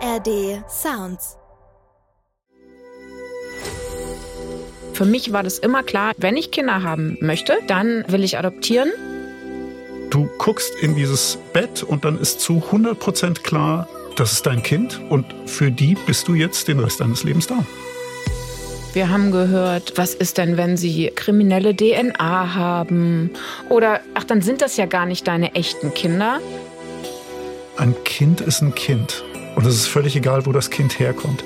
ARD Sounds. Für mich war das immer klar, wenn ich Kinder haben möchte, dann will ich adoptieren. Du guckst in dieses Bett und dann ist zu 100% klar, das ist dein Kind und für die bist du jetzt den Rest deines Lebens da. Wir haben gehört, was ist denn, wenn sie kriminelle DNA haben? Oder, dann sind das ja gar nicht deine echten Kinder. Ein Kind ist ein Kind und es ist völlig egal, wo das Kind herkommt.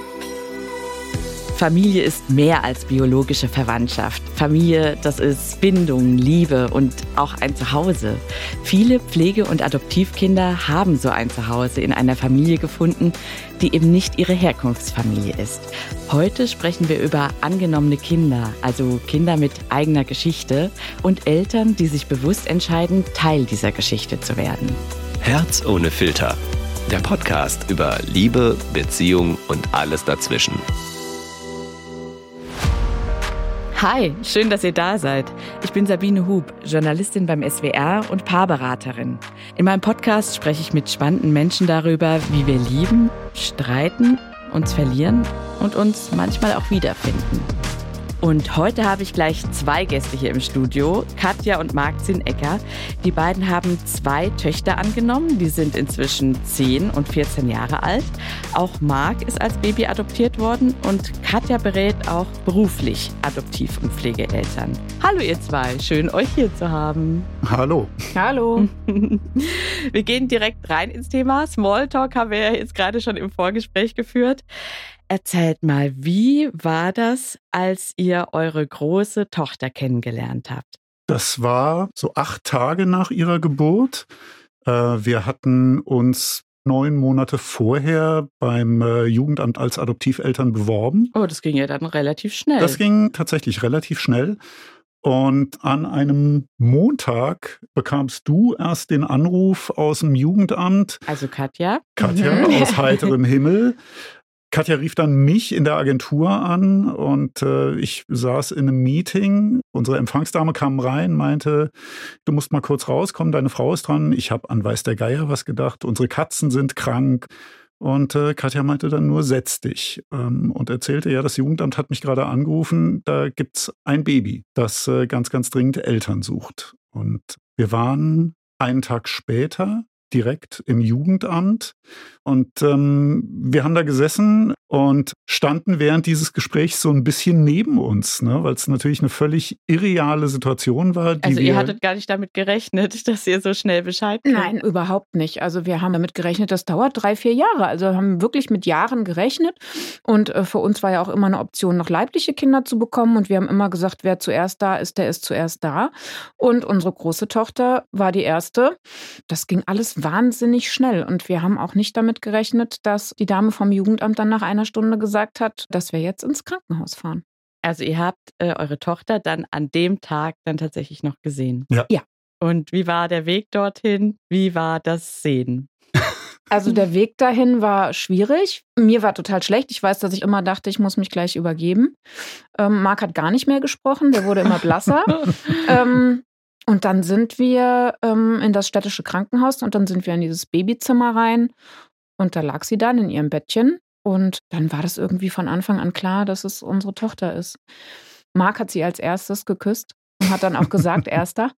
Familie ist mehr als biologische Verwandtschaft. Familie, das ist Bindung, Liebe und auch ein Zuhause. Viele Pflege- und Adoptivkinder haben so ein Zuhause in einer Familie gefunden, die eben nicht ihre Herkunftsfamilie ist. Heute sprechen wir über angenommene Kinder, also Kinder mit eigener Geschichte und Eltern, die sich bewusst entscheiden, Teil dieser Geschichte zu werden. Herz ohne Filter. Der Podcast über Liebe, Beziehung und alles dazwischen. Hi, schön, dass ihr da seid. Ich bin Sabine Hub, Journalistin beim SWR und Paarberaterin. In meinem Podcast spreche ich mit spannenden Menschen darüber, wie wir lieben, streiten, uns verlieren und uns manchmal auch wiederfinden. Und heute habe ich gleich 2 Gäste hier im Studio, Katja und Marc Zinnecker. Die beiden haben 2 Töchter angenommen, die sind inzwischen 10 und 14 Jahre alt. Auch Marc ist als Baby adoptiert worden und Katja berät auch beruflich Adoptiv- und Pflegeeltern. Hallo ihr 2, schön euch hier zu haben. Hallo. Hallo. Wir gehen direkt rein ins Thema. Smalltalk haben wir ja jetzt gerade schon im Vorgespräch geführt. Erzählt mal, wie war das, als ihr eure große Tochter kennengelernt habt? Das war so 8 Tage nach ihrer Geburt. Wir hatten uns 9 Monate vorher beim Jugendamt als Adoptiveltern beworben. Oh, das ging ja dann relativ schnell. Das ging tatsächlich relativ schnell. Und an einem Montag bekamst du erst den Anruf aus dem Jugendamt. Also Katja. Katja aus heiterem Himmel. Katja rief dann mich in der Agentur an und ich saß in einem Meeting. Unsere Empfangsdame kam rein, meinte, du musst mal kurz rauskommen, deine Frau ist dran. Ich habe an weiß der Geier was gedacht, unsere Katzen sind krank. Und Katja meinte dann nur, setz dich. Und erzählte, ja, das Jugendamt hat mich gerade angerufen, da gibt's ein Baby, das ganz, ganz dringend Eltern sucht. Und wir waren einen Tag später direkt im Jugendamt und wir haben da gesessen und standen während dieses Gesprächs so ein bisschen neben uns, ne, weil es natürlich eine völlig irreale Situation war. Also ihr hattet gar nicht damit gerechnet, dass ihr so schnell Bescheid kriegt? Nein, überhaupt nicht. Also wir haben damit gerechnet, das dauert 3-4 Jahre. Also haben wirklich mit Jahren gerechnet. Und für uns war ja auch immer eine Option, noch leibliche Kinder zu bekommen. Und wir haben immer gesagt, wer zuerst da ist, der ist zuerst da. Und unsere große Tochter war die erste. Das ging alles wahnsinnig schnell. Und wir haben auch nicht damit gerechnet, dass die Dame vom Jugendamt dann nach einer Stunde gesagt hat, dass wir jetzt ins Krankenhaus fahren. Also ihr habt eure Tochter dann an dem Tag dann tatsächlich noch gesehen? Ja. Und wie war der Weg dorthin? Wie war das Sehen? Also der Weg dahin war schwierig. Mir war total schlecht. Ich weiß, dass ich immer dachte, ich muss mich gleich übergeben. Marc hat gar nicht mehr gesprochen, der wurde immer blasser. Und dann sind wir in das städtische Krankenhaus und dann sind wir in dieses Babyzimmer rein. Und da lag sie dann in ihrem Bettchen. Und dann war das irgendwie von Anfang an klar, dass es unsere Tochter ist. Marc hat sie als erstes geküsst und hat dann auch gesagt, erster.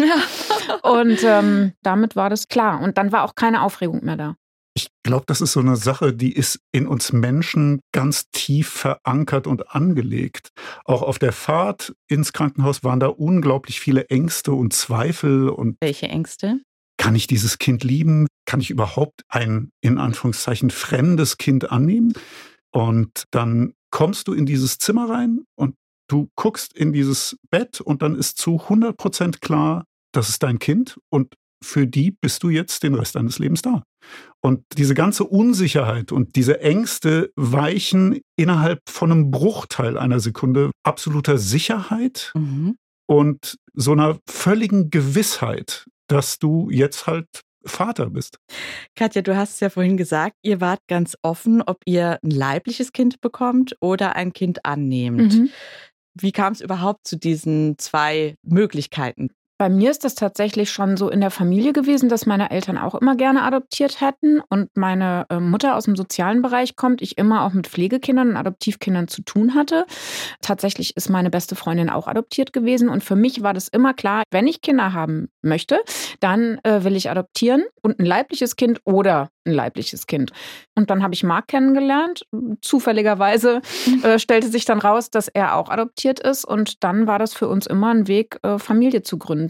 Und damit war das klar. Und dann war auch keine Aufregung mehr da. Ich glaube, das ist so eine Sache, die ist in uns Menschen ganz tief verankert und angelegt. Auch auf der Fahrt ins Krankenhaus waren da unglaublich viele Ängste und Zweifel. Und welche Ängste? Kann ich dieses Kind lieben? Kann ich überhaupt ein, in Anführungszeichen, fremdes Kind annehmen? Und dann kommst du in dieses Zimmer rein und du guckst in dieses Bett und dann ist zu 100% klar, das ist dein Kind und für die bist du jetzt den Rest deines Lebens da. Und diese ganze Unsicherheit und diese Ängste weichen innerhalb von einem Bruchteil einer Sekunde absoluter Sicherheit und so einer völligen Gewissheit, dass du jetzt halt Vater bist. Katja, du hast es ja vorhin gesagt, ihr wart ganz offen, ob ihr ein leibliches Kind bekommt oder ein Kind annehmt. Wie kam es überhaupt zu diesen 2 Möglichkeiten? Bei mir ist das tatsächlich schon so in der Familie gewesen, dass meine Eltern auch immer gerne adoptiert hätten und meine Mutter aus dem sozialen Bereich kommt, ich immer auch mit Pflegekindern und Adoptivkindern zu tun hatte. Tatsächlich ist meine beste Freundin auch adoptiert gewesen und für mich war das immer klar, wenn ich Kinder haben möchte, dann will ich adoptieren und ein leibliches Kind oder ein leibliches Kind. Und dann habe ich Marc kennengelernt. Zufälligerweise stellte sich dann raus, dass er auch adoptiert ist und dann war das für uns immer ein Weg, Familie zu gründen.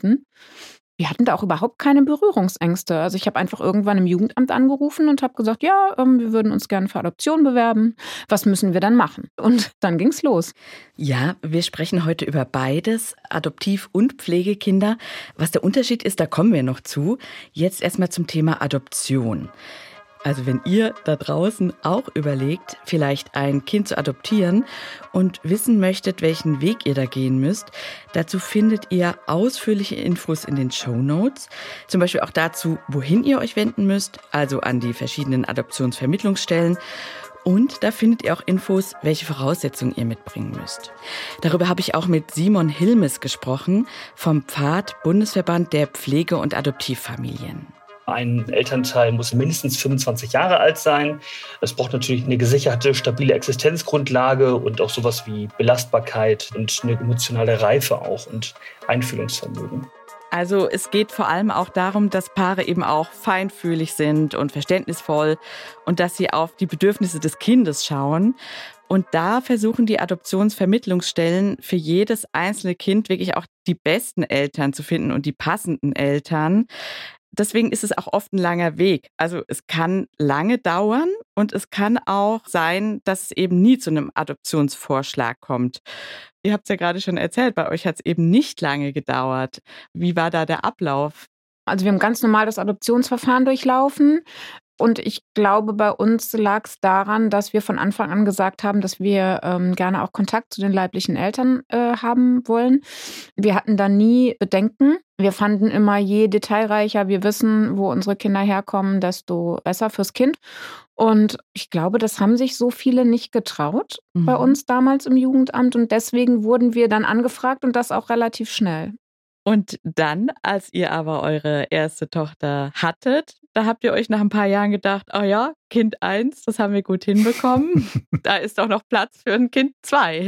Wir hatten da auch überhaupt keine Berührungsängste. Also ich habe einfach irgendwann im Jugendamt angerufen und habe gesagt, ja, wir würden uns gerne für Adoption bewerben. Was müssen wir dann machen? Und dann ging's los. Ja, wir sprechen heute über beides, Adoptiv- und Pflegekinder. Was der Unterschied ist, da kommen wir noch zu. Jetzt erstmal zum Thema Adoption. Also wenn ihr da draußen auch überlegt, vielleicht ein Kind zu adoptieren und wissen möchtet, welchen Weg ihr da gehen müsst, dazu findet ihr ausführliche Infos in den Shownotes. Zum Beispiel auch dazu, wohin ihr euch wenden müsst, also an die verschiedenen Adoptionsvermittlungsstellen. Und da findet ihr auch Infos, welche Voraussetzungen ihr mitbringen müsst. Darüber habe ich auch mit Simon Hilmes gesprochen vom Pfad Bundesverband der Pflege- und Adoptivfamilien. Ein Elternteil muss mindestens 25 Jahre alt sein. Es braucht natürlich eine gesicherte, stabile Existenzgrundlage und auch sowas wie Belastbarkeit und eine emotionale Reife auch und Einfühlungsvermögen. Also es geht vor allem auch darum, dass Paare eben auch feinfühlig sind und verständnisvoll und dass sie auf die Bedürfnisse des Kindes schauen. Und da versuchen die Adoptionsvermittlungsstellen für jedes einzelne Kind wirklich auch die besten Eltern zu finden und die passenden Eltern. Deswegen ist es auch oft ein langer Weg. Also es kann lange dauern und es kann auch sein, dass es eben nie zu einem Adoptionsvorschlag kommt. Ihr habt es ja gerade schon erzählt, bei euch hat es eben nicht lange gedauert. Wie war da der Ablauf? Also wir haben ganz normal das Adoptionsverfahren durchlaufen. Und ich glaube, bei uns lag es daran, dass wir von Anfang an gesagt haben, dass wir gerne auch Kontakt zu den leiblichen Eltern haben wollen. Wir hatten da nie Bedenken. Wir fanden immer, je detailreicher wir wissen, wo unsere Kinder herkommen, desto besser fürs Kind. Und ich glaube, das haben sich so viele nicht getraut bei uns damals im Jugendamt. Und deswegen wurden wir dann angefragt und das auch relativ schnell. Und dann, als ihr aber eure erste Tochter hattet, da habt ihr euch nach ein paar Jahren gedacht, oh ja, Kind 1, das haben wir gut hinbekommen. Da ist doch noch Platz für ein Kind 2.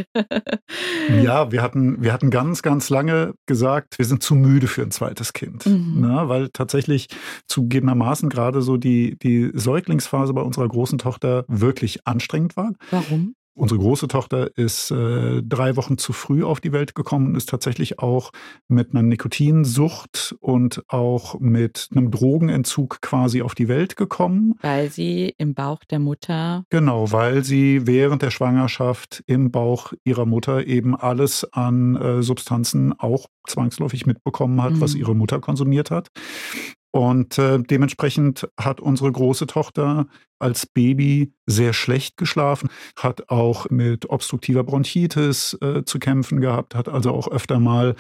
Ja, wir hatten ganz, ganz lange gesagt, wir sind zu müde für ein zweites Kind. Na, weil tatsächlich zugegebenermaßen gerade so die Säuglingsphase bei unserer großen Tochter wirklich anstrengend war. Warum? Unsere große Tochter ist 3 Wochen zu früh auf die Welt gekommen und ist tatsächlich auch mit einer Nikotinsucht und auch mit einem Drogenentzug quasi auf die Welt gekommen. Weil sie im Bauch der Mutter... Genau, weil sie während der Schwangerschaft im Bauch ihrer Mutter eben alles an Substanzen auch zwangsläufig mitbekommen hat, was ihre Mutter konsumiert hat. Und dementsprechend hat unsere große Tochter als Baby sehr schlecht geschlafen, hat auch mit obstruktiver Bronchitis zu kämpfen gehabt, hat also auch öfter mal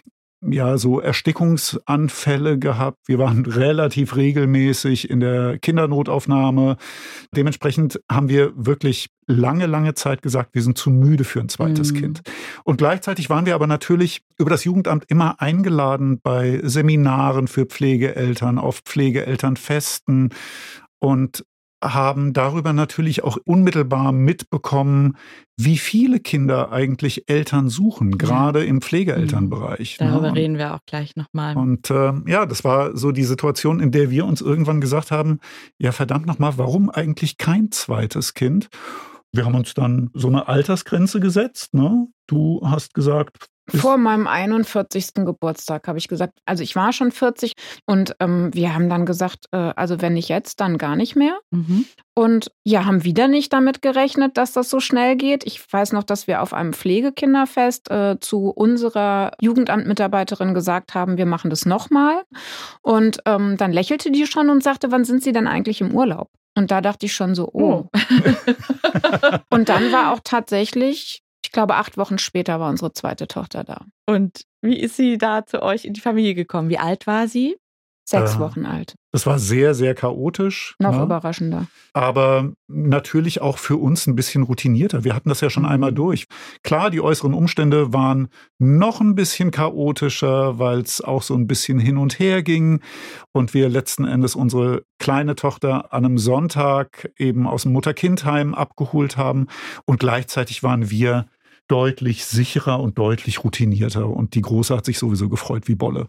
so Erstickungsanfälle gehabt. Wir waren relativ regelmäßig in der Kindernotaufnahme. Dementsprechend haben wir wirklich lange Zeit gesagt, wir sind zu müde für ein zweites Kind. Und gleichzeitig waren wir aber natürlich über das Jugendamt immer eingeladen bei Seminaren für Pflegeeltern, auf Pflegeelternfesten und haben darüber natürlich auch unmittelbar mitbekommen, wie viele Kinder eigentlich Eltern suchen, gerade im Pflegeelternbereich. Darüber reden wir auch gleich nochmal. Und das war so die Situation, in der wir uns irgendwann gesagt haben, ja verdammt nochmal, warum eigentlich kein zweites Kind? Wir haben uns dann so eine Altersgrenze gesetzt. Ne? Du hast gesagt... Vor meinem 41. Geburtstag habe ich gesagt, also ich war schon 40 und wir haben dann gesagt, also wenn nicht jetzt, dann gar nicht mehr. Und ja, haben wieder nicht damit gerechnet, dass das so schnell geht. Ich weiß noch, dass wir auf einem Pflegekinderfest zu unserer Jugendamtmitarbeiterin gesagt haben, wir machen das nochmal. Und dann lächelte die schon und sagte, wann sind Sie denn eigentlich im Urlaub? Und da dachte ich schon so, oh. Und dann war auch tatsächlich... Ich glaube, 8 Wochen später war unsere zweite Tochter da. Und wie ist sie da zu euch in die Familie gekommen? Wie alt war sie? 6 Wochen alt. Das war sehr, sehr chaotisch. Noch überraschender. Aber natürlich auch für uns ein bisschen routinierter. Wir hatten das ja schon einmal durch. Klar, die äußeren Umstände waren noch ein bisschen chaotischer, weil es auch so ein bisschen hin und her ging. Und wir letzten Endes unsere kleine Tochter an einem Sonntag eben aus dem Mutter-Kind-Heim abgeholt haben. Und gleichzeitig waren wir deutlich sicherer und deutlich routinierter. Und die Große hat sich sowieso gefreut wie Bolle.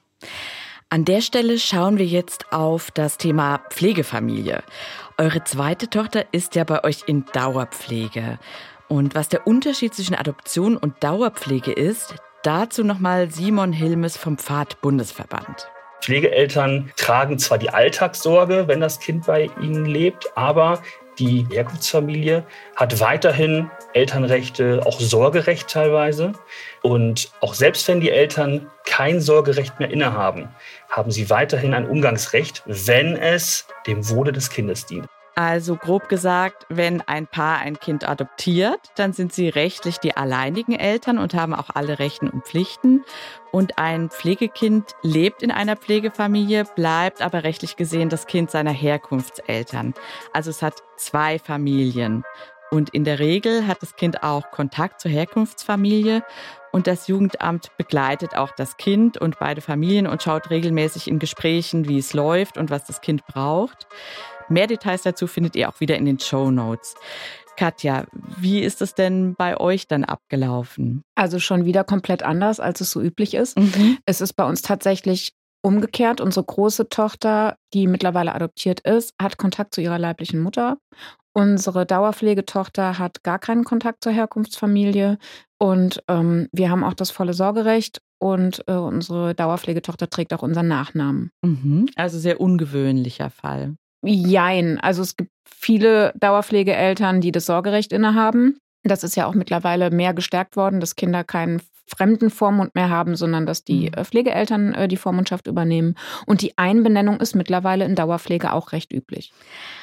An der Stelle schauen wir jetzt auf das Thema Pflegefamilie. Eure zweite Tochter ist ja bei euch in Dauerpflege. Und was der Unterschied zwischen Adoption und Dauerpflege ist, dazu nochmal Simon Hilmes vom Pfad-Bundesverband. Pflegeeltern tragen zwar die Alltagssorge, wenn das Kind bei ihnen lebt, aber die Herkunftsfamilie hat weiterhin Elternrechte, auch Sorgerecht teilweise. Und auch selbst wenn die Eltern kein Sorgerecht mehr innehaben, haben sie weiterhin ein Umgangsrecht, wenn es dem Wohle des Kindes dient. Also grob gesagt, wenn ein Paar ein Kind adoptiert, dann sind sie rechtlich die alleinigen Eltern und haben auch alle Rechte und Pflichten. Und ein Pflegekind lebt in einer Pflegefamilie, bleibt aber rechtlich gesehen das Kind seiner Herkunftseltern. Also es hat 2 Familien. Und in der Regel hat das Kind auch Kontakt zur Herkunftsfamilie. Und das Jugendamt begleitet auch das Kind und beide Familien und schaut regelmäßig in Gesprächen, wie es läuft und was das Kind braucht. Mehr Details dazu findet ihr auch wieder in den Shownotes. Katja, wie ist es denn bei euch dann abgelaufen? Also schon wieder komplett anders, als es so üblich ist. Es ist bei uns tatsächlich umgekehrt. Unsere große Tochter, die mittlerweile adoptiert ist, hat Kontakt zu ihrer leiblichen Mutter. Unsere Dauerpflegetochter hat gar keinen Kontakt zur Herkunftsfamilie. Und wir haben auch das volle Sorgerecht. Und unsere Dauerpflegetochter trägt auch unseren Nachnamen. Also sehr ungewöhnlicher Fall. Jein. Also es gibt viele Dauerpflegeeltern, die das Sorgerecht innehaben. Das ist ja auch mittlerweile mehr gestärkt worden, dass Kinder keinen fremden Vormund mehr haben, sondern dass die Pflegeeltern die Vormundschaft übernehmen. Und die Einbenennung ist mittlerweile in Dauerpflege auch recht üblich.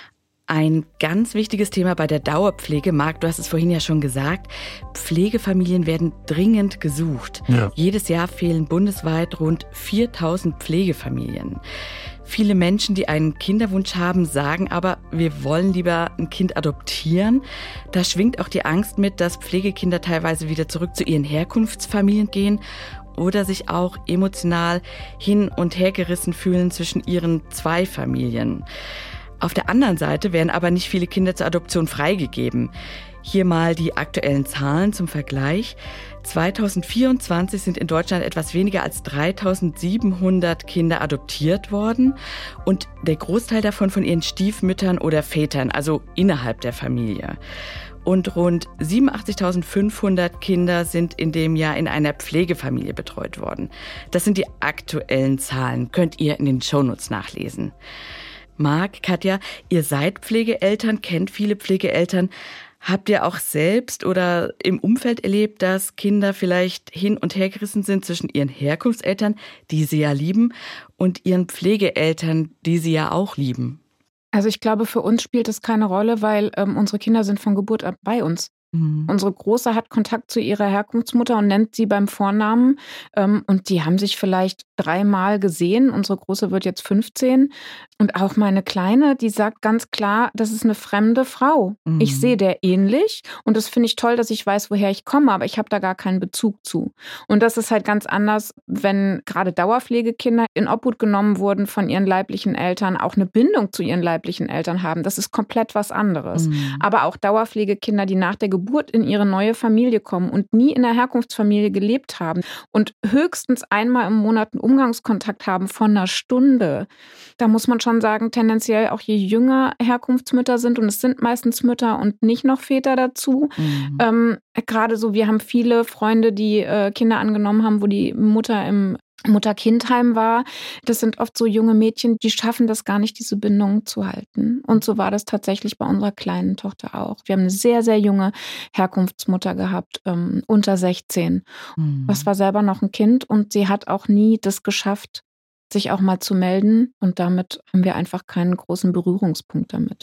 Ein ganz wichtiges Thema bei der Dauerpflege, Marc, du hast es vorhin ja schon gesagt, Pflegefamilien werden dringend gesucht. Ja. Jedes Jahr fehlen bundesweit rund 4.000 Pflegefamilien. Viele Menschen, die einen Kinderwunsch haben, sagen aber, wir wollen lieber ein Kind adoptieren. Da schwingt auch die Angst mit, dass Pflegekinder teilweise wieder zurück zu ihren Herkunftsfamilien gehen oder sich auch emotional hin und her gerissen fühlen zwischen ihren 2 Familien. Auf der anderen Seite werden aber nicht viele Kinder zur Adoption freigegeben. Hier mal die aktuellen Zahlen zum Vergleich. 2024 sind in Deutschland etwas weniger als 3.700 Kinder adoptiert worden und der Großteil davon von ihren Stiefmüttern oder Vätern, also innerhalb der Familie. Und rund 87.500 Kinder sind in dem Jahr in einer Pflegefamilie betreut worden. Das sind die aktuellen Zahlen, könnt ihr in den Shownotes nachlesen. Marc, Katja, ihr seid Pflegeeltern, kennt viele Pflegeeltern. Habt ihr auch selbst oder im Umfeld erlebt, dass Kinder vielleicht hin und her gerissen sind zwischen ihren Herkunftseltern, die sie ja lieben, und ihren Pflegeeltern, die sie ja auch lieben? Also ich glaube, für uns spielt es keine Rolle, weil unsere Kinder sind von Geburt an bei uns. Unsere Große hat Kontakt zu ihrer Herkunftsmutter und nennt sie beim Vornamen. Und die haben sich vielleicht 3-mal gesehen. Unsere Große wird jetzt 15. Und auch meine Kleine, die sagt ganz klar, das ist eine fremde Frau. Ich sehe der ähnlich. Und das finde ich toll, dass ich weiß, woher ich komme. Aber ich habe da gar keinen Bezug zu. Und das ist halt ganz anders, wenn gerade Dauerpflegekinder in Obhut genommen wurden von ihren leiblichen Eltern, auch eine Bindung zu ihren leiblichen Eltern haben. Das ist komplett was anderes. Aber auch Dauerpflegekinder, die nach der Geburt in ihre neue Familie kommen und nie in der Herkunftsfamilie gelebt haben und höchstens einmal im Monat einen Umgangskontakt haben von einer Stunde. Da muss man schon sagen, tendenziell auch je jünger Herkunftsmütter sind, und es sind meistens Mütter und nicht noch Väter dazu. Gerade so, wir haben viele Freunde, die Kinder angenommen haben, wo die Mutter im Mutter-Kind-Heim war. Das sind oft so junge Mädchen, die schaffen das gar nicht, diese Bindung zu halten. Und so war das tatsächlich bei unserer kleinen Tochter auch. Wir haben eine sehr, sehr junge Herkunftsmutter gehabt, unter 16. Das war selber noch ein Kind und sie hat auch nie das geschafft, sich auch mal zu melden. Und damit haben wir einfach keinen großen Berührungspunkt damit.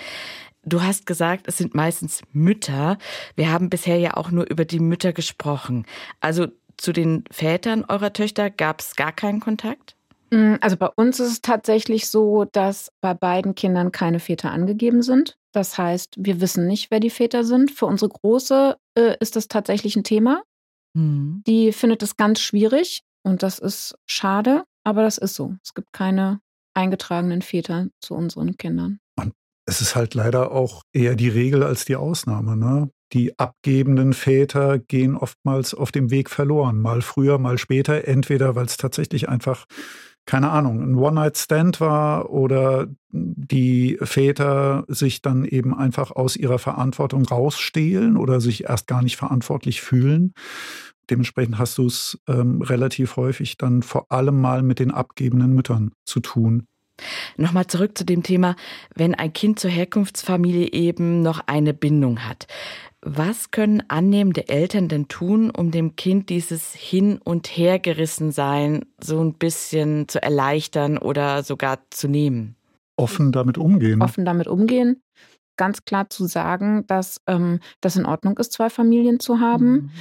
Du hast gesagt, es sind meistens Mütter. Wir haben bisher ja auch nur über die Mütter gesprochen. Also zu den Vätern eurer Töchter gab es gar keinen Kontakt? Also bei uns ist es tatsächlich so, dass bei beiden Kindern keine Väter angegeben sind. Das heißt, wir wissen nicht, wer die Väter sind. Für unsere Große ist das tatsächlich ein Thema. Mhm. Die findet es ganz schwierig und das ist schade, aber das ist so. Es gibt keine eingetragenen Väter zu unseren Kindern. Und es ist halt leider auch eher die Regel als die Ausnahme, ne? Die abgebenden Väter gehen oftmals auf dem Weg verloren. Mal früher, mal später. Entweder, weil es tatsächlich einfach, keine Ahnung, ein One-Night-Stand war oder die Väter sich dann eben einfach aus ihrer Verantwortung rausstehlen oder sich erst gar nicht verantwortlich fühlen. Dementsprechend hast du es relativ häufig dann vor allem mal mit den abgebenden Müttern zu tun. Nochmal zurück zu dem Thema, wenn ein Kind zur Herkunftsfamilie eben noch eine Bindung hat. Was können annehmende Eltern denn tun, um dem Kind dieses Hin- und Hergerissensein so ein bisschen zu erleichtern oder sogar zu nehmen? Offen damit umgehen. Offen damit umgehen. Ganz klar zu sagen, dass das in Ordnung ist, 2 Familien zu haben.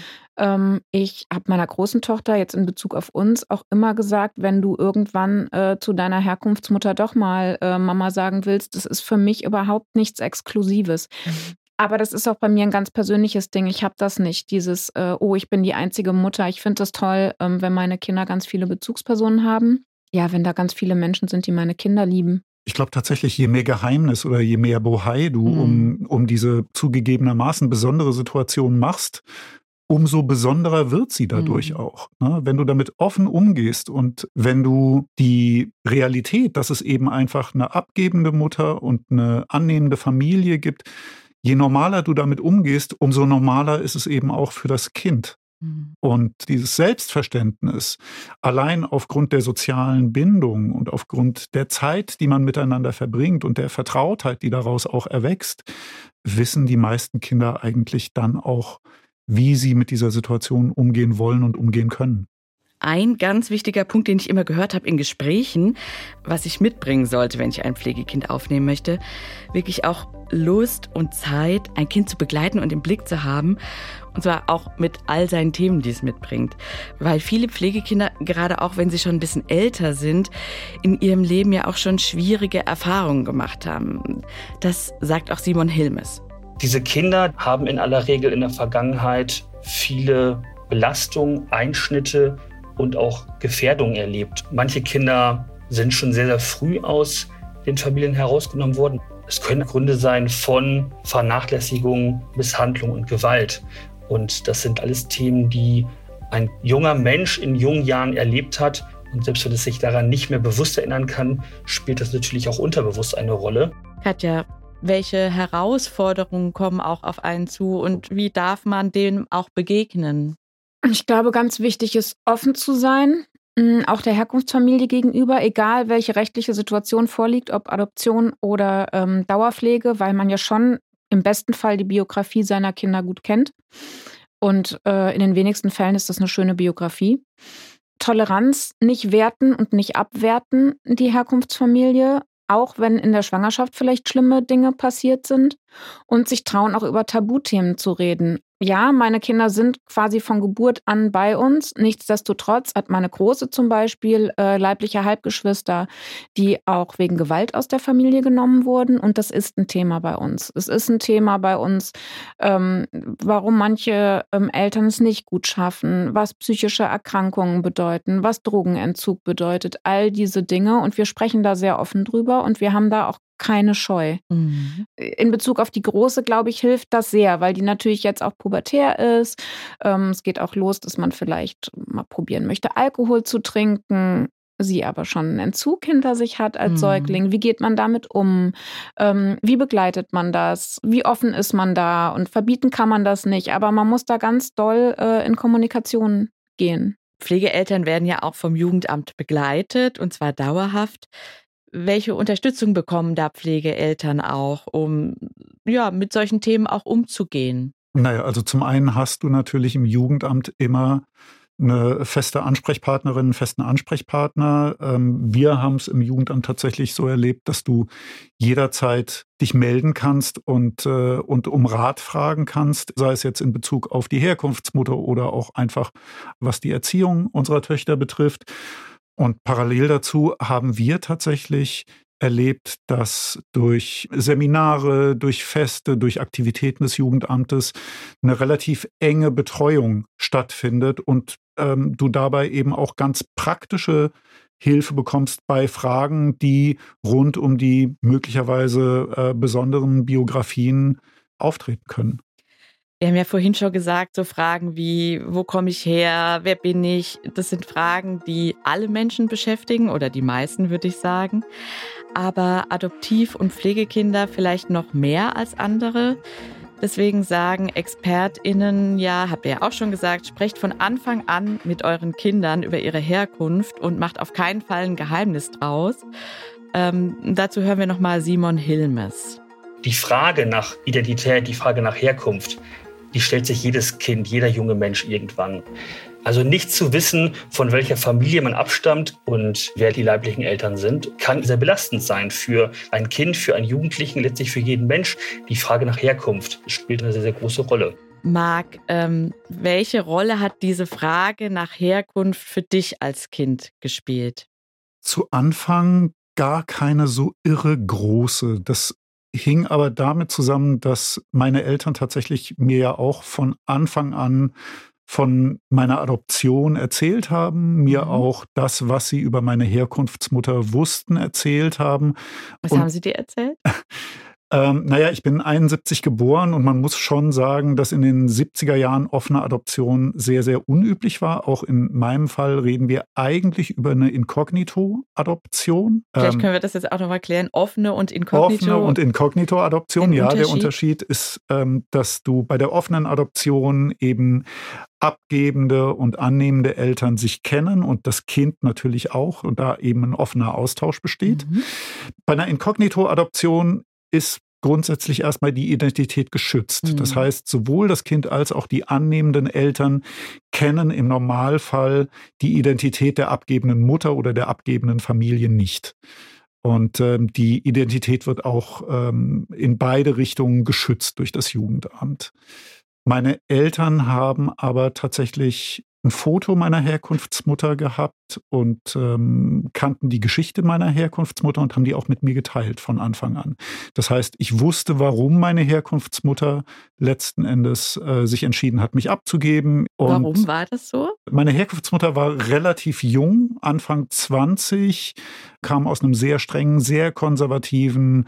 Ich habe meiner großen Tochter jetzt in Bezug auf uns auch immer gesagt, wenn du irgendwann zu deiner Herkunftsmutter doch mal Mama sagen willst, das ist für mich überhaupt nichts Exklusives. Aber das ist auch bei mir ein ganz persönliches Ding. Ich habe das nicht, dieses, ich bin die einzige Mutter. Ich finde das toll, wenn meine Kinder ganz viele Bezugspersonen haben. Ja, wenn da ganz viele Menschen sind, die meine Kinder lieben. Ich glaube tatsächlich, je mehr Geheimnis oder je mehr Bohai du um diese zugegebenermaßen besondere Situation machst, umso besonderer wird sie dadurch auch. Ne? Wenn du damit offen umgehst und wenn du die Realität, dass es eben einfach eine abgebende Mutter und eine annehmende Familie gibt, je normaler du damit umgehst, umso normaler ist es eben auch für das Kind. Und dieses Selbstverständnis, allein aufgrund der sozialen Bindung und aufgrund der Zeit, die man miteinander verbringt und der Vertrautheit, die daraus auch erwächst, wissen die meisten Kinder eigentlich dann auch, wie sie mit dieser Situation umgehen wollen und umgehen können. Ein ganz wichtiger Punkt, den ich immer gehört habe in Gesprächen, was ich mitbringen sollte, wenn ich ein Pflegekind aufnehmen möchte, wirklich auch Lust und Zeit, ein Kind zu begleiten und im Blick zu haben. Und zwar auch mit all seinen Themen, die es mitbringt. Weil viele Pflegekinder, gerade auch wenn sie schon ein bisschen älter sind, in ihrem Leben ja auch schon schwierige Erfahrungen gemacht haben. Das sagt auch Simon Hilmes. Diese Kinder haben in aller Regel in der Vergangenheit viele Belastungen, Einschnitte und auch Gefährdungen erlebt. Manche Kinder sind schon sehr, sehr früh aus den Familien herausgenommen worden. Es können Gründe sein von Vernachlässigung, Misshandlung und Gewalt. Und das sind alles Themen, die ein junger Mensch in jungen Jahren erlebt hat. Und selbst wenn es sich daran nicht mehr bewusst erinnern kann, spielt das natürlich auch unterbewusst eine Rolle. Katja, welche Herausforderungen kommen auch auf einen zu und wie darf man denen auch begegnen? Ich glaube, ganz wichtig ist, offen zu sein, auch der Herkunftsfamilie gegenüber, egal welche rechtliche Situation vorliegt, ob Adoption oder Dauerpflege, weil man ja schon im besten Fall die Biografie seiner Kinder gut kennt. Und in den wenigsten Fällen ist das eine schöne Biografie. Toleranz, nicht werten und nicht abwerten, die Herkunftsfamilie, auch wenn in der Schwangerschaft vielleicht schlimme Dinge passiert sind. Und sich trauen, auch über Tabuthemen zu reden. Ja, meine Kinder sind quasi von Geburt an bei uns. Nichtsdestotrotz hat meine Große zum Beispiel leibliche Halbgeschwister, die auch wegen Gewalt aus der Familie genommen wurden. Und das ist ein Thema bei uns. Es ist ein Thema bei uns, warum manche Eltern es nicht gut schaffen, was psychische Erkrankungen bedeuten, was Drogenentzug bedeutet, all diese Dinge. Und wir sprechen da sehr offen drüber und wir haben da auch keine Scheu. In Bezug auf die Große, glaube ich, hilft das sehr, weil die natürlich jetzt auch pubertär ist. Es geht auch los, dass man vielleicht mal probieren möchte, Alkohol zu trinken, sie aber schon einen Entzug hinter sich hat als Säugling. Wie geht man damit um? Wie begleitet man das? Wie offen ist man da? Und verbieten kann man das nicht, aber man muss da ganz doll in Kommunikation gehen. Pflegeeltern werden ja auch vom Jugendamt begleitet, und zwar dauerhaft. Welche Unterstützung bekommen da Pflegeeltern auch, um mit solchen Themen auch umzugehen? Naja, also zum einen hast du natürlich im Jugendamt immer eine feste Ansprechpartnerin, einen festen Ansprechpartner. Wir haben es im Jugendamt tatsächlich so erlebt, dass du jederzeit dich melden kannst und um Rat fragen kannst, sei es jetzt in Bezug auf die Herkunftsmutter oder auch einfach, was die Erziehung unserer Töchter betrifft. Und parallel dazu haben wir tatsächlich erlebt, dass durch Seminare, durch Feste, durch Aktivitäten des Jugendamtes eine relativ enge Betreuung stattfindet und du dabei eben auch ganz praktische Hilfe bekommst bei Fragen, die rund um die möglicherweise besonderen Biografien auftreten können. Wir haben ja vorhin schon gesagt, so Fragen wie, wo komme ich her, wer bin ich? Das sind Fragen, die alle Menschen beschäftigen oder die meisten, würde ich sagen. Aber Adoptiv- und Pflegekinder vielleicht noch mehr als andere. Deswegen sagen ExpertInnen, ja, habt ihr ja auch schon gesagt, sprecht von Anfang an mit euren Kindern über ihre Herkunft und macht auf keinen Fall ein Geheimnis draus. Dazu hören wir nochmal Simon Hilmes. Die Frage nach Identität, die Frage nach Herkunft, die stellt sich jedes Kind, jeder junge Mensch irgendwann. Also nicht zu wissen, von welcher Familie man abstammt und wer die leiblichen Eltern sind, kann sehr belastend sein für ein Kind, für einen Jugendlichen, letztlich für jeden Mensch. Die Frage nach Herkunft spielt eine sehr, sehr große Rolle. Marc, welche Rolle hat diese Frage nach Herkunft für dich als Kind gespielt? Zu Anfang gar keine so irre große. Das hing aber damit zusammen, dass meine Eltern tatsächlich mir ja auch von Anfang an von meiner Adoption erzählt haben, mir auch das, was sie über meine Herkunftsmutter wussten, erzählt haben. Was haben sie dir erzählt? Ich bin 71 geboren und man muss schon sagen, dass in den 70er Jahren offene Adoption sehr, sehr unüblich war. Auch in meinem Fall reden wir eigentlich über eine Inkognito-Adoption. Vielleicht können wir das jetzt auch nochmal klären. Offene und Inkognito. Offene und Inkognito-Adoption, ja. Der Unterschied ist, dass du bei der offenen Adoption eben abgebende und annehmende Eltern sich kennen und das Kind natürlich auch und da eben ein offener Austausch besteht. Bei einer Inkognito-Adoption ist grundsätzlich erstmal die Identität geschützt. Das heißt, sowohl das Kind als auch die annehmenden Eltern kennen im Normalfall die Identität der abgebenden Mutter oder der abgebenden Familie nicht. Und die Identität wird auch in beide Richtungen geschützt durch das Jugendamt. Meine Eltern haben aber tatsächlich ein Foto meiner Herkunftsmutter gehabt und kannten die Geschichte meiner Herkunftsmutter und haben die auch mit mir geteilt von Anfang an. Das heißt, ich wusste, warum meine Herkunftsmutter letzten Endes sich entschieden hat, mich abzugeben. Und warum war das so? Meine Herkunftsmutter war relativ jung, Anfang 20, kam aus einem sehr strengen, sehr konservativen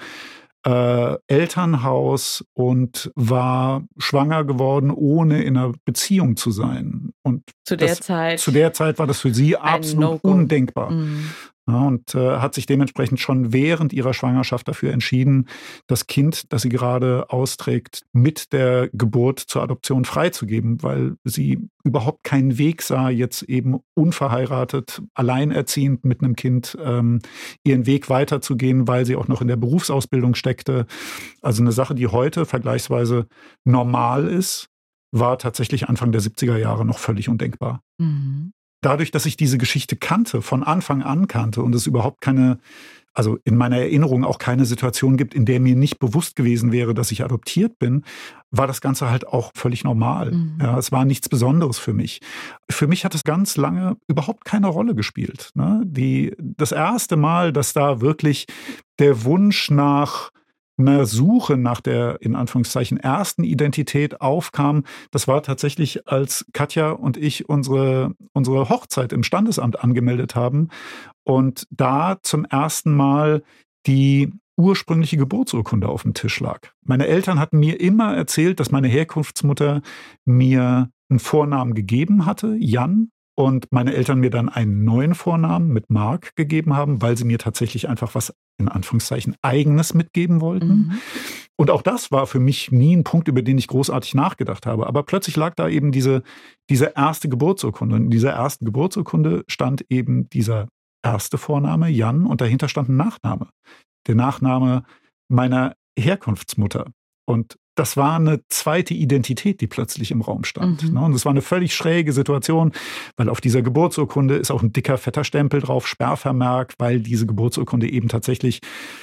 Elternhaus und war schwanger geworden, ohne in einer Beziehung zu sein. Und zu der Zeit war das für sie absolut undenkbar. Ja, und hat sich dementsprechend schon während ihrer Schwangerschaft dafür entschieden, das Kind, das sie gerade austrägt, mit der Geburt zur Adoption freizugeben, weil sie überhaupt keinen Weg sah, jetzt eben unverheiratet, alleinerziehend mit einem Kind ihren Weg weiterzugehen, weil sie auch noch in der Berufsausbildung steckte. Also eine Sache, die heute vergleichsweise normal ist, war tatsächlich Anfang der 70er Jahre noch völlig undenkbar. Dadurch, dass ich diese Geschichte kannte, von Anfang an kannte und es überhaupt also in meiner Erinnerung auch keine Situation gibt, in der mir nicht bewusst gewesen wäre, dass ich adoptiert bin, war das Ganze halt auch völlig normal. Ja, es war nichts Besonderes für mich. Für mich hat es ganz lange überhaupt keine Rolle gespielt. Ne? Das erste Mal, dass da wirklich der Wunsch nach einer Suche nach der, in Anführungszeichen, ersten Identität aufkam, das war tatsächlich, als Katja und ich unsere Hochzeit im Standesamt angemeldet haben und da zum ersten Mal die ursprüngliche Geburtsurkunde auf dem Tisch lag. Meine Eltern hatten mir immer erzählt, dass meine Herkunftsmutter mir einen Vornamen gegeben hatte, Jan, und meine Eltern mir dann einen neuen Vornamen mit Marc gegeben haben, weil sie mir tatsächlich einfach was, in Anführungszeichen, Eigenes mitgeben wollten. Und auch das war für mich nie ein Punkt, über den ich großartig nachgedacht habe. Aber plötzlich lag da eben diese erste Geburtsurkunde. Und in dieser ersten Geburtsurkunde stand eben dieser erste Vorname, Jan, und dahinter stand ein Nachname. Der Nachname meiner Herkunftsmutter. Und das war eine zweite Identität, die plötzlich im Raum stand. Und es war eine völlig schräge Situation, weil auf dieser Geburtsurkunde ist auch ein dicker, fetter Stempel drauf, Sperrvermerk, weil diese Geburtsurkunde eben tatsächlich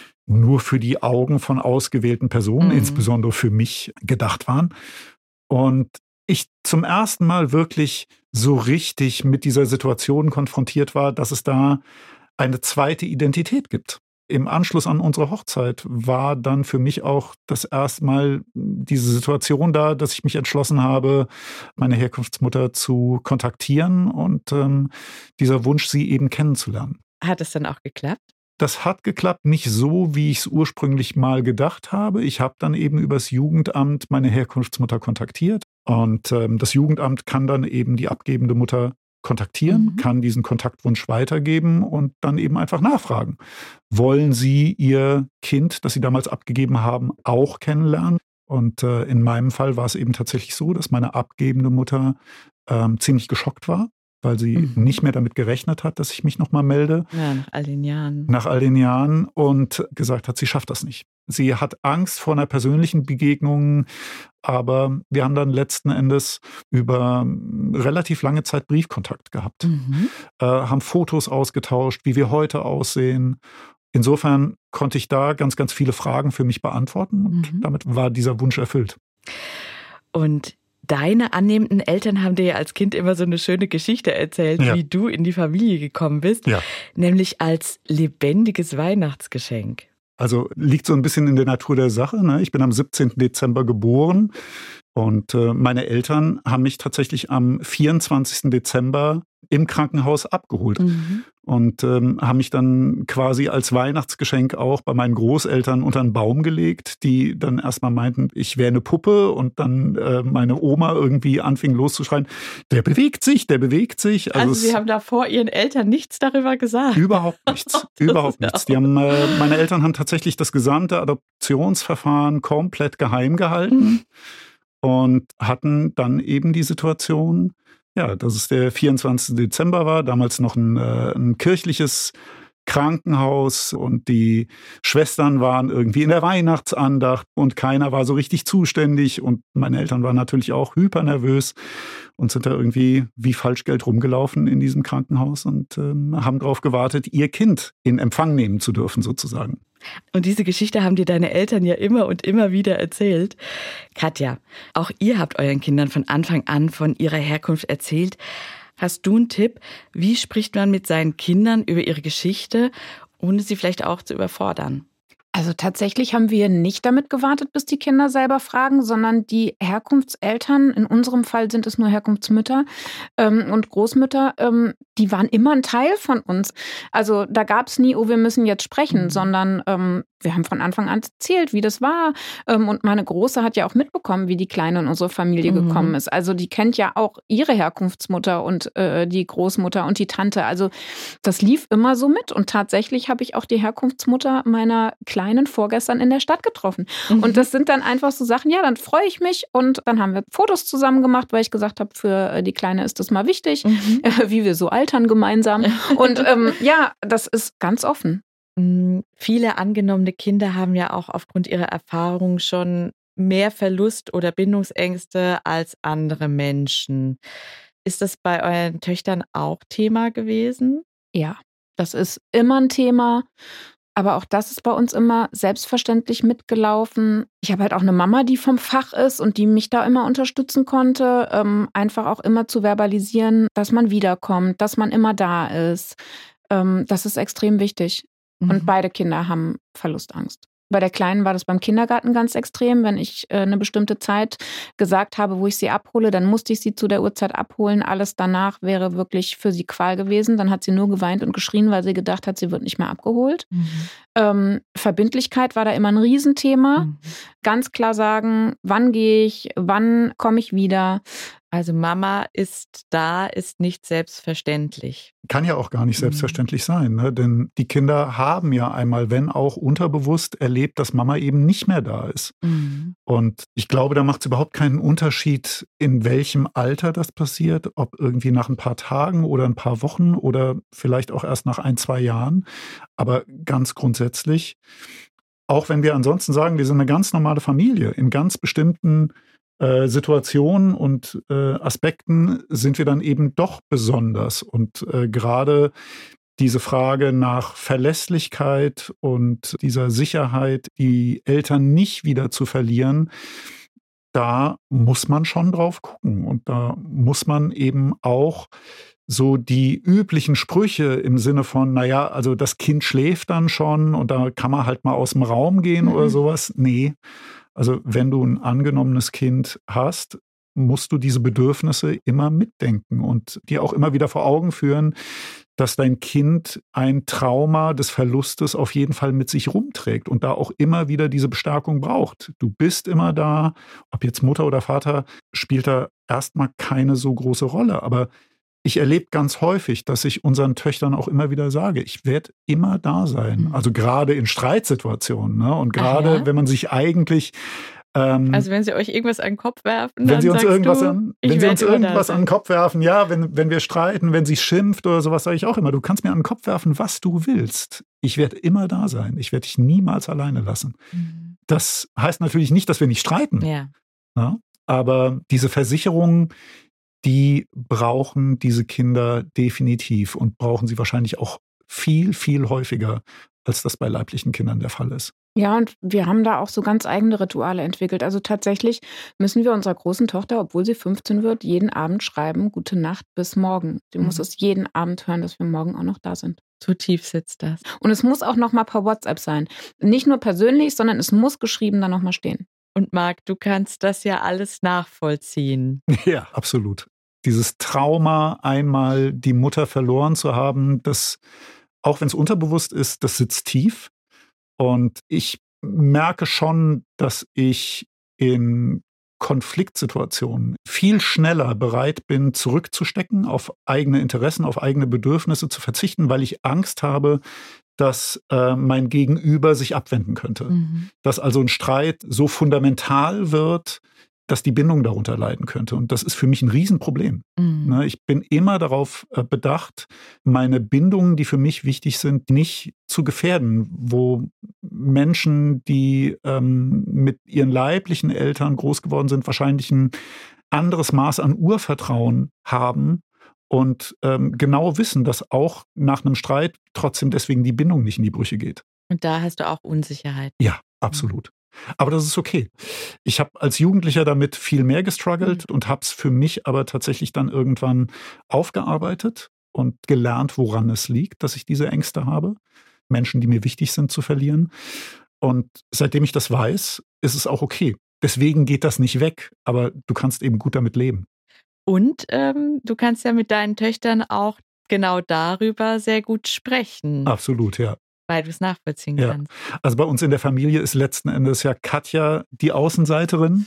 nur für die Augen von ausgewählten Personen, insbesondere für mich, gedacht waren. Und ich zum ersten Mal wirklich so richtig mit dieser Situation konfrontiert war, dass es da eine zweite Identität gibt. Im Anschluss an unsere Hochzeit war dann für mich auch das erste Mal diese Situation da, dass ich mich entschlossen habe, meine Herkunftsmutter zu kontaktieren und dieser Wunsch, sie eben kennenzulernen. Hat es dann auch geklappt? Das hat geklappt, nicht so, wie ich es ursprünglich mal gedacht habe. Ich habe dann eben übers Jugendamt meine Herkunftsmutter kontaktiert und das Jugendamt kann dann eben die abgebende Mutter kontaktieren, kann diesen Kontaktwunsch weitergeben und dann eben einfach nachfragen. Wollen Sie Ihr Kind, das Sie damals abgegeben haben, auch kennenlernen? Und in meinem Fall war es eben tatsächlich so, dass meine abgebende Mutter ziemlich geschockt war, weil sie nicht mehr damit gerechnet hat, dass ich mich nochmal melde. Ja, nach all den Jahren. Nach all den Jahren und gesagt hat, sie schafft das nicht. Sie hat Angst vor einer persönlichen Begegnung, aber wir haben dann letzten Endes über relativ lange Zeit Briefkontakt gehabt, haben Fotos ausgetauscht, wie wir heute aussehen. Insofern konnte ich da ganz, ganz viele Fragen für mich beantworten und damit war dieser Wunsch erfüllt. Und deine annehmenden Eltern haben dir ja als Kind immer so eine schöne Geschichte erzählt, wie du in die Familie gekommen bist, nämlich als lebendiges Weihnachtsgeschenk. Also liegt so ein bisschen in der Natur der Sache, ne? Ich bin am 17. Dezember geboren und meine Eltern haben mich tatsächlich am 24. Dezember im Krankenhaus abgeholt und haben mich dann quasi als Weihnachtsgeschenk auch bei meinen Großeltern unter einen Baum gelegt, die dann erstmal meinten, ich wäre eine Puppe und dann meine Oma irgendwie anfing loszuschreien, der bewegt sich, der bewegt sich. Also Sie haben da vor Ihren Eltern nichts darüber gesagt? Überhaupt nichts, überhaupt nichts. Die haben, meine Eltern haben tatsächlich das gesamte Adoptionsverfahren komplett geheim gehalten und hatten dann eben die Situation, ja, dass es der 24. Dezember war, damals noch ein kirchliches Krankenhaus und die Schwestern waren irgendwie in der Weihnachtsandacht und keiner war so richtig zuständig und meine Eltern waren natürlich auch hypernervös und sind da irgendwie wie Falschgeld rumgelaufen in diesem Krankenhaus und haben darauf gewartet, ihr Kind in Empfang nehmen zu dürfen sozusagen. Und diese Geschichte haben dir deine Eltern ja immer und immer wieder erzählt. Katja, auch ihr habt euren Kindern von Anfang an von ihrer Herkunft erzählt. Hast du einen Tipp, wie spricht man mit seinen Kindern über ihre Geschichte, ohne sie vielleicht auch zu überfordern? Also tatsächlich haben wir nicht damit gewartet, bis die Kinder selber fragen, sondern die Herkunftseltern, in unserem Fall sind es nur Herkunftsmütter und Großmütter, die waren immer ein Teil von uns. Also da gab es nie, oh, wir müssen jetzt sprechen, sondern wir haben von Anfang an erzählt, wie das war. Und meine Große hat ja auch mitbekommen, wie die Kleine in unsere Familie gekommen ist. Also die kennt ja auch ihre Herkunftsmutter und die Großmutter und die Tante. Also das lief immer so mit. Und tatsächlich habe ich auch die Herkunftsmutter meiner Kleinen vorgestern in der Stadt getroffen. Und das sind dann einfach so Sachen, ja, dann freue ich mich. Und dann haben wir Fotos zusammen gemacht, weil ich gesagt habe, für die Kleine ist das mal wichtig, wie wir so altern gemeinsam. Und ja, das ist ganz offen. Viele angenommene Kinder haben ja auch aufgrund ihrer Erfahrungen schon mehr Verlust oder Bindungsängste als andere Menschen. Ist das bei euren Töchtern auch Thema gewesen? Ja, das ist immer ein Thema. Aber auch das ist bei uns immer selbstverständlich mitgelaufen. Ich habe halt auch eine Mama, die vom Fach ist und die mich da immer unterstützen konnte. Einfach auch immer zu verbalisieren, dass man wiederkommt, dass man immer da ist. Das ist extrem wichtig. Und beide Kinder haben Verlustangst. Bei der Kleinen war das beim Kindergarten ganz extrem. Wenn ich eine bestimmte Zeit gesagt habe, wo ich sie abhole, dann musste ich sie zu der Uhrzeit abholen. Alles danach wäre wirklich für sie Qual gewesen. Dann hat sie nur geweint und geschrien, weil sie gedacht hat, sie wird nicht mehr abgeholt. Verbindlichkeit war da immer ein Riesenthema. Ganz klar sagen, wann gehe ich, wann komme ich wieder. Also Mama ist da, ist nicht selbstverständlich. Kann ja auch gar nicht selbstverständlich sein, ne? Denn die Kinder haben ja einmal, wenn auch unterbewusst, erlebt, dass Mama eben nicht mehr da ist. Und ich glaube, da macht es überhaupt keinen Unterschied, in welchem Alter das passiert, ob irgendwie nach ein paar Tagen oder ein paar Wochen oder vielleicht auch erst nach 1-2 Jahren. Aber ganz grundsätzlich, auch wenn wir ansonsten sagen, wir sind eine ganz normale Familie, in ganz bestimmten Situationen und Aspekten sind wir dann eben doch besonders. Und gerade diese Frage nach Verlässlichkeit und dieser Sicherheit, die Eltern nicht wieder zu verlieren, da muss man schon drauf gucken. Und da muss man eben auch so die üblichen Sprüche im Sinne von, naja, also das Kind schläft dann schon und da kann man halt mal aus dem Raum gehen oder sowas. Nee, also wenn du ein angenommenes Kind hast, musst du diese Bedürfnisse immer mitdenken und dir auch immer wieder vor Augen führen, dass dein Kind ein Trauma des Verlustes auf jeden Fall mit sich rumträgt und da auch immer wieder diese Bestärkung braucht. Du bist immer da, ob jetzt Mutter oder Vater, spielt da erstmal keine so große Rolle. Aber ich erlebe ganz häufig, dass ich unseren Töchtern auch immer wieder sage, ich werde immer da sein. Also gerade in Streitsituationen, ne? Und gerade wenn man sich eigentlich also wenn sie euch irgendwas an den Kopf werfen, wenn dann sie uns sagst irgendwas, du, wenn sie uns irgendwas an den Kopf werfen, ja, wenn wir streiten, wenn sie schimpft oder sowas, sage ich auch immer, du kannst mir an den Kopf werfen, was du willst. Ich werde immer da sein. Ich werde dich niemals alleine lassen. Das heißt natürlich nicht, dass wir nicht streiten. Ja. Ja? Aber diese Versicherungen, die brauchen diese Kinder definitiv und brauchen sie wahrscheinlich auch viel, viel häufiger, als das bei leiblichen Kindern der Fall ist. Ja, und wir haben da auch so ganz eigene Rituale entwickelt. Also tatsächlich müssen wir unserer großen Tochter, obwohl sie 15 wird, jeden Abend schreiben, gute Nacht bis morgen. Sie muss es jeden Abend hören, dass wir morgen auch noch da sind. So tief sitzt das. Und es muss auch noch mal per WhatsApp sein. Nicht nur persönlich, sondern es muss geschrieben dann noch mal stehen. Und Marc, du kannst das ja alles nachvollziehen. Ja, absolut. Dieses Trauma, einmal die Mutter verloren zu haben, das, auch wenn es unterbewusst ist, das sitzt tief. Und ich merke schon, dass ich in Konfliktsituationen viel schneller bereit bin, zurückzustecken, auf eigene Interessen, auf eigene Bedürfnisse zu verzichten, weil ich Angst habe, dass mein Gegenüber sich abwenden könnte. Dass also ein Streit so fundamental wird, dass die Bindung darunter leiden könnte. Und das ist für mich ein Riesenproblem. Ich bin immer darauf bedacht, meine Bindungen, die für mich wichtig sind, nicht zu gefährden, wo Menschen, die mit ihren leiblichen Eltern groß geworden sind, wahrscheinlich ein anderes Maß an Urvertrauen haben und genau wissen, dass auch nach einem Streit trotzdem deswegen die Bindung nicht in die Brüche geht. Und da hast du auch Unsicherheit. Ja, absolut. Aber das ist okay. Ich habe als Jugendlicher damit viel mehr gestruggelt und habe es für mich aber tatsächlich dann irgendwann aufgearbeitet und gelernt, woran es liegt, dass ich diese Ängste habe, Menschen, die mir wichtig sind, zu verlieren. Und seitdem ich das weiß, ist es auch okay. Deswegen geht das nicht weg, aber du kannst eben gut damit leben. Und du kannst ja mit deinen Töchtern auch genau darüber sehr gut sprechen. Absolut, ja. Weil du es nachvollziehen kannst. Also bei uns in der Familie ist letzten Endes ja Katja die Außenseiterin.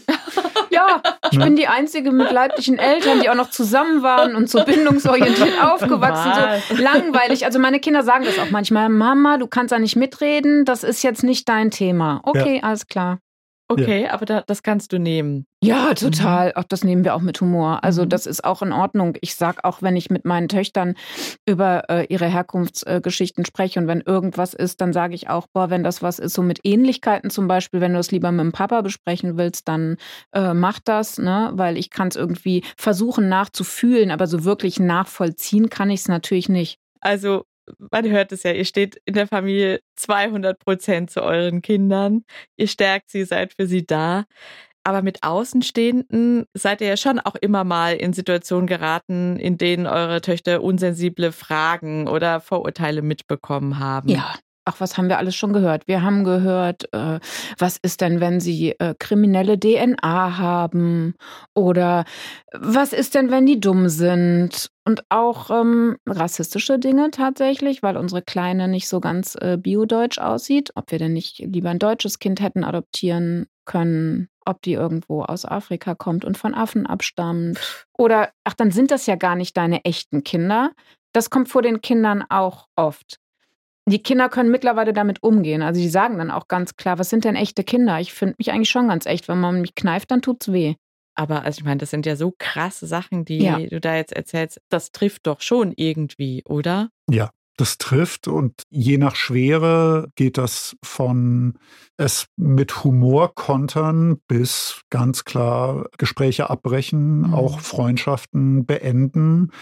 Ja, ich bin die Einzige mit leiblichen Eltern, die auch noch zusammen waren und so bindungsorientiert aufgewachsen. So langweilig. Also meine Kinder sagen das auch manchmal. Mama, du kannst da nicht mitreden, das ist jetzt nicht dein Thema. Okay, alles klar. Okay, aber das kannst du nehmen. Ja, total. Auch das nehmen wir auch mit Humor. Also das ist auch in Ordnung. Ich sage auch, wenn ich mit meinen Töchtern über ihre Herkunftsgeschichten spreche und wenn irgendwas ist, dann sage ich auch, boah, wenn das was ist, so mit Ähnlichkeiten zum Beispiel, wenn du es lieber mit dem Papa besprechen willst, dann mach das, ne? Weil ich kann es irgendwie versuchen nachzufühlen, aber so wirklich nachvollziehen kann ich es natürlich nicht. Also man hört es ja, ihr steht in der Familie 200% zu euren Kindern. Ihr stärkt sie, seid für sie da. Aber mit Außenstehenden seid ihr ja schon auch immer mal in Situationen geraten, in denen eure Töchter unsensible Fragen oder Vorurteile mitbekommen haben. Ja. Ach, was haben wir alles schon gehört? Wir haben gehört, was ist denn, wenn sie kriminelle DNA haben? Oder was ist denn, wenn die dumm sind? Und auch rassistische Dinge tatsächlich, weil unsere Kleine nicht so ganz biodeutsch aussieht. Ob wir denn nicht lieber ein deutsches Kind hätten adoptieren können, ob die irgendwo aus Afrika kommt und von Affen abstammt. Oder, ach, dann sind das ja gar nicht deine echten Kinder. Das kommt vor den Kindern auch oft. Die Kinder können mittlerweile damit umgehen. Also die sagen dann auch ganz klar, was sind denn echte Kinder? Ich finde mich eigentlich schon ganz echt. Wenn man mich kneift, dann tut's weh. Aber also ich meine, das sind ja so krasse Sachen, die du da jetzt erzählst. Das trifft doch schon irgendwie, oder? Ja, das trifft und je nach Schwere geht das von es mit Humor kontern bis ganz klar Gespräche abbrechen, auch Freundschaften beenden,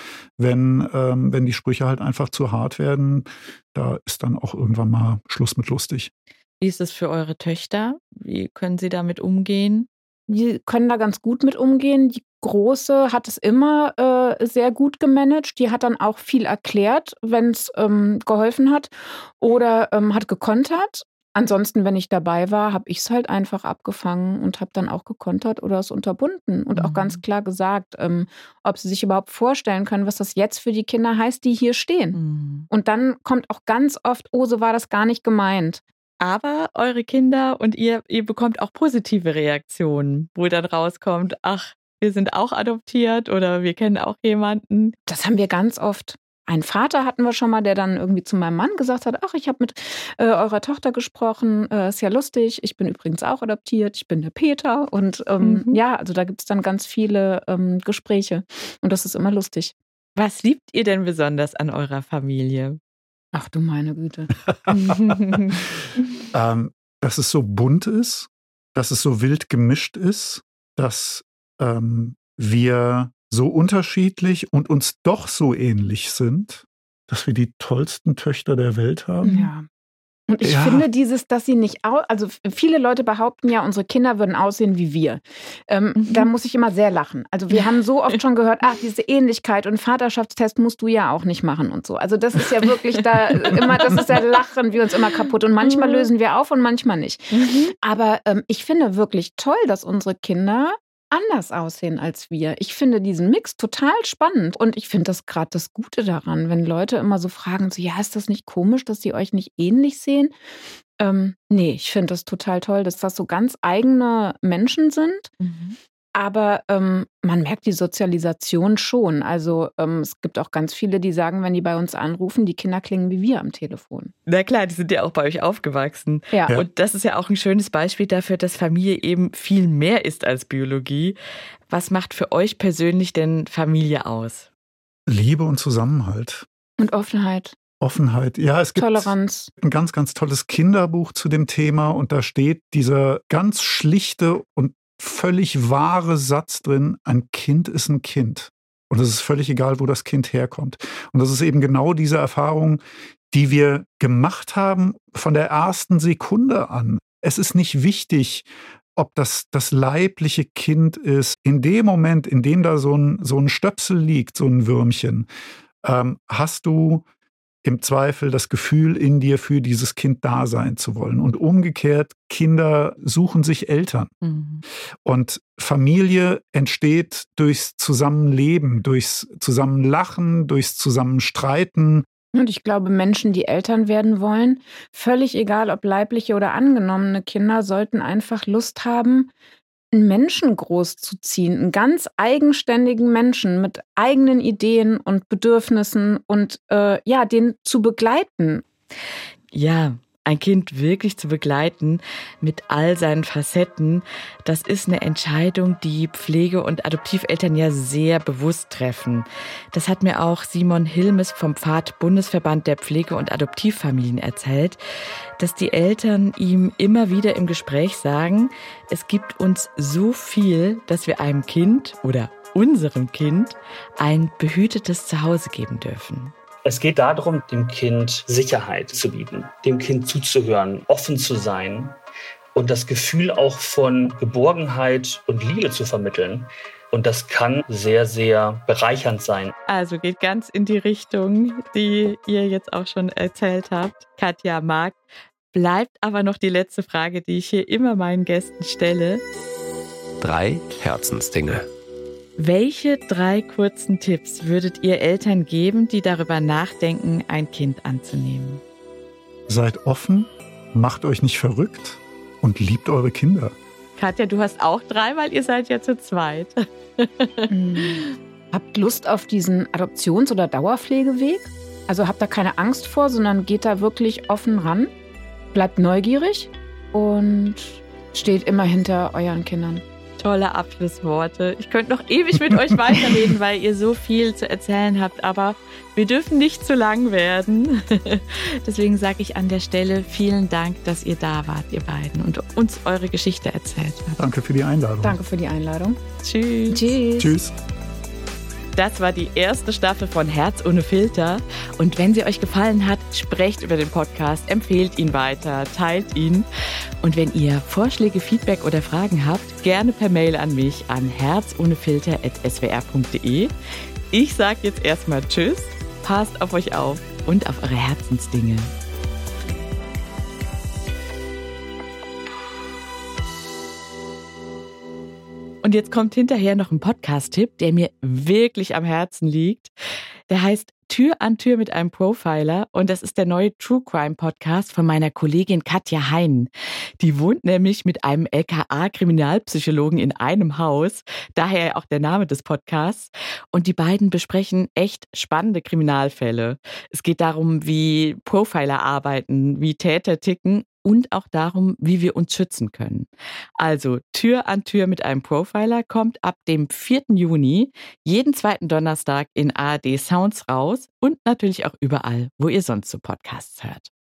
wenn die Sprüche halt einfach zu hart werden. Da ist dann auch irgendwann mal Schluss mit lustig. Wie ist es für eure Töchter? Wie können sie damit umgehen? die können da ganz gut mit umgehen. Die Große hat es immer sehr gut gemanagt. Die hat dann auch viel erklärt, wenn es geholfen hat oder hat gekontert. Ansonsten, wenn ich dabei war, habe ich es halt einfach abgefangen und habe dann auch gekontert oder es unterbunden und auch ganz klar gesagt, ob sie sich überhaupt vorstellen können, was das jetzt für die Kinder heißt, die hier stehen. Und dann kommt auch ganz oft, oh, so war das gar nicht gemeint. Aber eure Kinder und ihr bekommt auch positive Reaktionen, wo dann rauskommt, ach, wir sind auch adoptiert oder wir kennen auch jemanden. Das haben wir ganz oft. Einen Vater hatten wir schon mal, der dann irgendwie zu meinem Mann gesagt hat, ach, ich habe mit eurer Tochter gesprochen, ist ja lustig, ich bin übrigens auch adoptiert, ich bin der Peter. Und ja, also da gibt es dann ganz viele Gespräche und das ist immer lustig. Was liebt ihr denn besonders an eurer Familie? Ach du meine Güte. Dass es so bunt ist, dass es so wild gemischt ist, dass wir so unterschiedlich und uns doch so ähnlich sind, dass wir die tollsten Töchter der Welt haben. Ja. Und ich finde dass sie nicht, also viele Leute behaupten ja, unsere Kinder würden aussehen wie wir. Da muss ich immer sehr lachen. Also wir haben so oft schon gehört, ach, diese Ähnlichkeit und Vaterschaftstest musst du ja auch nicht machen und so. Also das ist ja wirklich da immer, das ist ja lachen wir uns immer kaputt. Und manchmal lösen wir auf und manchmal nicht. Aber ich finde wirklich toll, dass unsere Kinder anders aussehen als wir. Ich finde diesen Mix total spannend und ich finde das gerade das Gute daran, wenn Leute immer so fragen, so, ja, ist das nicht komisch, dass die euch nicht ähnlich sehen? Nee, ich finde das total toll, dass das so ganz eigene Menschen sind. Aber man merkt die Sozialisation schon. Also es gibt auch ganz viele, die sagen, wenn die bei uns anrufen, die Kinder klingen wie wir am Telefon. Na klar, die sind ja auch bei euch aufgewachsen. Ja. Und das ist ja auch ein schönes Beispiel dafür, dass Familie eben viel mehr ist als Biologie. Was macht für euch persönlich denn Familie aus? Liebe und Zusammenhalt. Und Offenheit. Ja, es gibt Toleranz. Ein ganz, ganz tolles Kinderbuch zu dem Thema und da steht dieser ganz schlichte und völlig wahre Satz drin, ein Kind ist ein Kind. Und es ist völlig egal, wo das Kind herkommt. Und das ist eben genau diese Erfahrung, die wir gemacht haben von der ersten Sekunde an. Es ist nicht wichtig, ob das leibliche Kind ist. In dem Moment, in dem da so ein Stöpsel liegt, so ein Würmchen, hast du im Zweifel das Gefühl in dir, für dieses Kind da sein zu wollen. Und umgekehrt, Kinder suchen sich Eltern. Und Familie entsteht durchs Zusammenleben, durchs Zusammenlachen, durchs Zusammenstreiten. Und ich glaube, Menschen, die Eltern werden wollen, völlig egal, ob leibliche oder angenommene Kinder, sollten einfach Lust haben, einen Menschen großzuziehen, einen ganz eigenständigen Menschen mit eigenen Ideen und Bedürfnissen und den zu begleiten. Ja, ein Kind wirklich zu begleiten mit all seinen Facetten, das ist eine Entscheidung, die Pflege- und Adoptiveltern ja sehr bewusst treffen. Das hat mir auch Simon Hilmes vom Pfad-Bundesverband der Pflege- und Adoptivfamilien erzählt, dass die Eltern ihm immer wieder im Gespräch sagen, es gibt uns so viel, dass wir einem Kind oder unserem Kind ein behütetes Zuhause geben dürfen. Es geht darum, dem Kind Sicherheit zu bieten, dem Kind zuzuhören, offen zu sein und das Gefühl auch von Geborgenheit und Liebe zu vermitteln. Und das kann sehr, sehr bereichernd sein. Also geht ganz in die Richtung, die ihr jetzt auch schon erzählt habt. Katja, Marc, bleibt aber noch die letzte Frage, die ich hier immer meinen Gästen stelle. 3 Herzensdinge. Welche 3 kurzen Tipps würdet ihr Eltern geben, die darüber nachdenken, ein Kind anzunehmen? Seid offen, macht euch nicht verrückt und liebt eure Kinder. Katja, du hast auch 3, weil ihr seid ja zu zweit. Habt Lust auf diesen Adoptions- oder Dauerpflegeweg? Also habt da keine Angst vor, sondern geht da wirklich offen ran. Bleibt neugierig und steht immer hinter euren Kindern. Tolle Abschlussworte. Ich könnte noch ewig mit euch weiterreden, weil ihr so viel zu erzählen habt, aber wir dürfen nicht zu lang werden. Deswegen sage ich an der Stelle vielen Dank, dass ihr da wart, ihr beiden, und uns eure Geschichte erzählt habt. Danke für die Einladung. Danke für die Einladung. Tschüss. Tschüss. Tschüss. Das war die erste Staffel von Herz ohne Filter. Und wenn sie euch gefallen hat, sprecht über den Podcast, empfehlt ihn weiter, teilt ihn. Und wenn ihr Vorschläge, Feedback oder Fragen habt, gerne per Mail an mich an herzohnefilter@swr.de. Ich sage jetzt erstmal Tschüss, passt auf euch auf und auf eure Herzensdinge. Und jetzt kommt hinterher noch ein Podcast-Tipp, der mir wirklich am Herzen liegt. Der heißt Tür an Tür mit einem Profiler und das ist der neue True Crime Podcast von meiner Kollegin Katja Hein. Die wohnt nämlich mit einem LKA-Kriminalpsychologen in einem Haus, daher auch der Name des Podcasts. Und die beiden besprechen echt spannende Kriminalfälle. Es geht darum, wie Profiler arbeiten, wie Täter ticken und auch darum, wie wir uns schützen können. Also Tür an Tür mit einem Profiler kommt ab dem 4. Juni jeden zweiten Donnerstag in ARD Sounds raus und natürlich auch überall, wo ihr sonst so Podcasts hört.